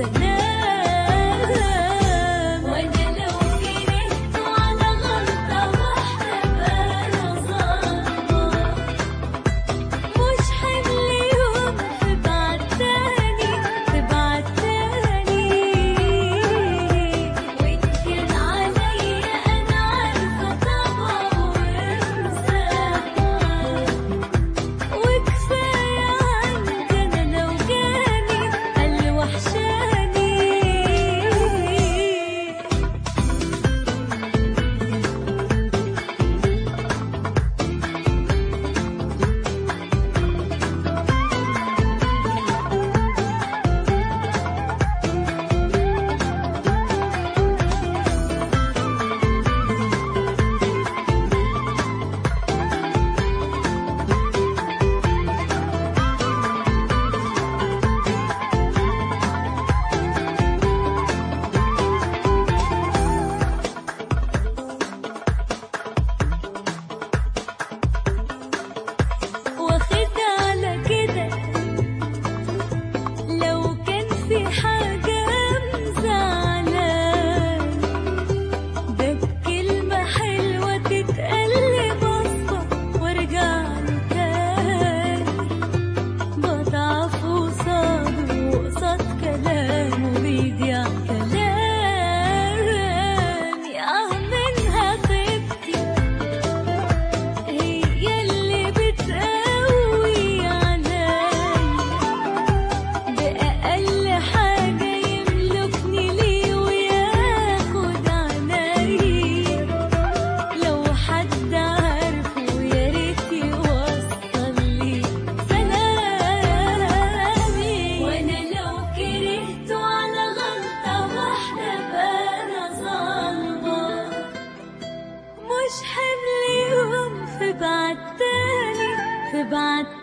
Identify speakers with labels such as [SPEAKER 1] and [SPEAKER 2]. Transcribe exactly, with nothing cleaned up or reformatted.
[SPEAKER 1] سلام. وانا لو كرهته على غلطة واحدة بقى انا ظالمة، مش حمل يوم في بعد تاني في بعد تاني. وإن كان عليا أنا عارفة طبعه ومسامحة، وكفاية عندي أنا لو جاني قال وحشاني. واخد على كده لو كان في حاجة مزعلان، ده بكلمة حلوة تتقال بصة وارجع له تاني. بضعف قصاده وقصاد كلامه بيضيع كلامي. اه منها طيبتي هي اللي بتقوي عليا، بأقل حاجة يملكني ليه وياخد عنايا. لو حد عارفه يا ريت يوصل لي سلامي. وانا لو كرهته على غلطة واحدة بقى انا ظالمة، مش حمل يوم في بعد تاني في بعد